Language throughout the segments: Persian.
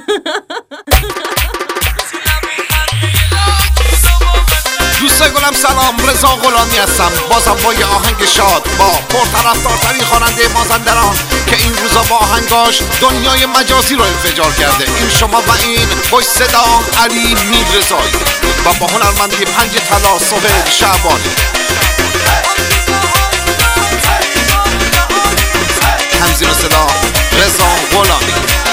دوستای گلم سلام، رضا غلامی هستم، بازم با یه آهنگ شاد با پرطرفدارترین خواننده مازندران که این روزا با آهنگاش دنیای مجازی رو انفجار کرده. این شما و این خوش صدا علی میررضایی و با هنرمندی 5 طلا سهیل شعبانی. همزین صدا رضا غلامی.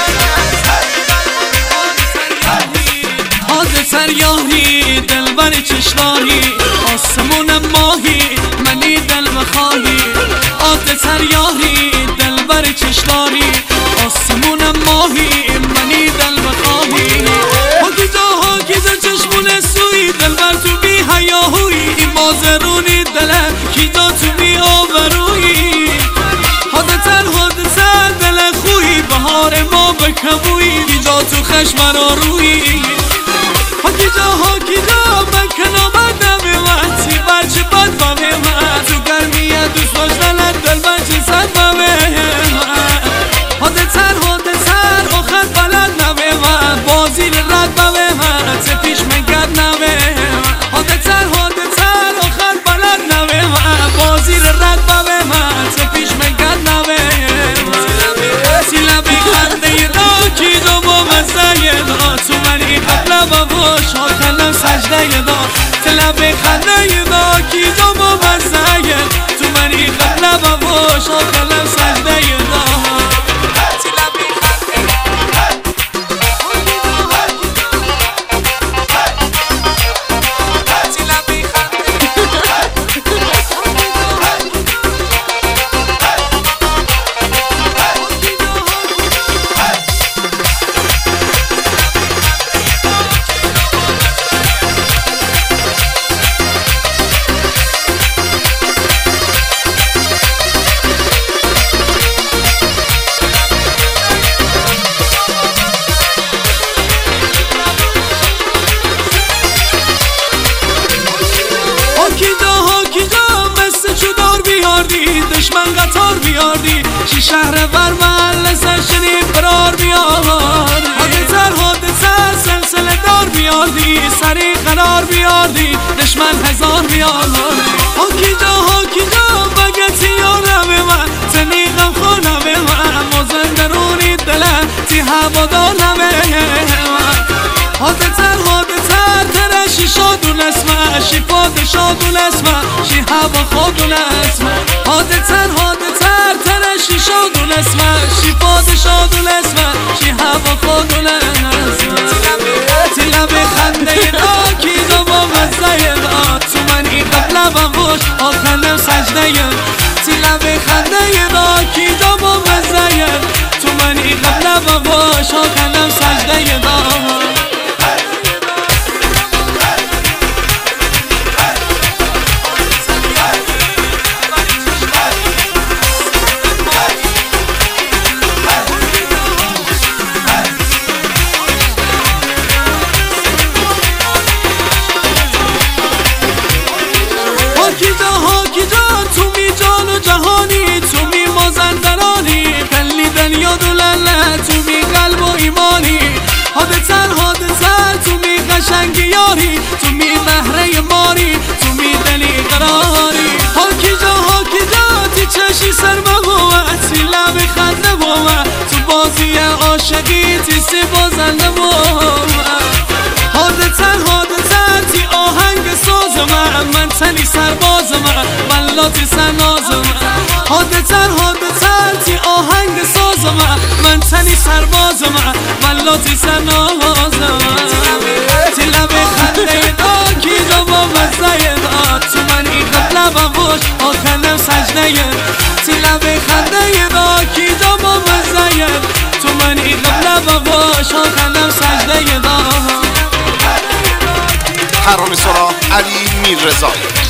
حاضر سریاهی دلبر چشماهی آسمونم ماهی منی دل بخواهی. حاضر سریاهی دلبر چشماهی آسمونم ماهی منی دل بخواهی. حاکی جا چشمون سوی دلبر تو بی حیاهوی. این مازرونی دلم کی جا تو بی آبروی. حادثر دل خوی بهار ما بکبوی. کی جا تو خشم را روی. حاکی جا من کنامت نمیمد سی برچه بد بمیمد تو گرمیه دوست داشتن دل من چه صد بمیمد. حادثر آخر بلد نمیمد بازی رد بمیمد سه پیش من گرد نمیمد. حادثر آخر بلد نمیمد بازی رد بمیمد سه پیش من گرد نمیمد. سیلا بی خنده دا کی دو با مزه دا تو منی قبل بابا شاکنم سجده دا. لب خنده دا کی دو با مزه تو منی قبل بابا شاکنم سجده دا. دشمن قطار بیاردی شی شهر بر محل سرشنی فرار بیاردی. حادثر سلسله دار بیاردی سری قرار بیاردی دشمن هزار بیاردی. حاکی جا بگتی یارم من تنیقم خونم من مازندرونی دلم تی هوادار من. حادثر ترشی شادون اسمه شی پادشادون اسمه شی هوا خودون اسمه. حادثر ترشی شادون اسمه شی پادشادون اسمه شی هوا خودون اسمه. لب خنده دا کی دو با مزه دا تو منی قبل بموش آخرم سجده. لب خنده دا کی دو با مزه تو منی قبل بموش آخرم سجده دا. حاکی جا تو می جان و جهانی تو می مازندرانی کلی دنیا دولله تو می قلب و ایمانی. حادثر تو می قشنگ یاری تو می مهره ماری تو می دلی قراری. حاکی جا تی چشی سرما بود تی لب خنده بود تو بازی عاشقی تی سی بازنده بود. حادثر تی آهنگ ساز من تنی سرباز من لاتی سرناز من. حادثر تی آهنگ ساز من تنی سرباز من لاتی سرناز من. تی لب خنده دا کی دو با مزه دا تو منی قبل بموش آخرم سجده. تی لب خنده دا کی دو با مزه تو منی قبل بموش آخرم سجده دا. ترانه‌سرا علی میررضایی.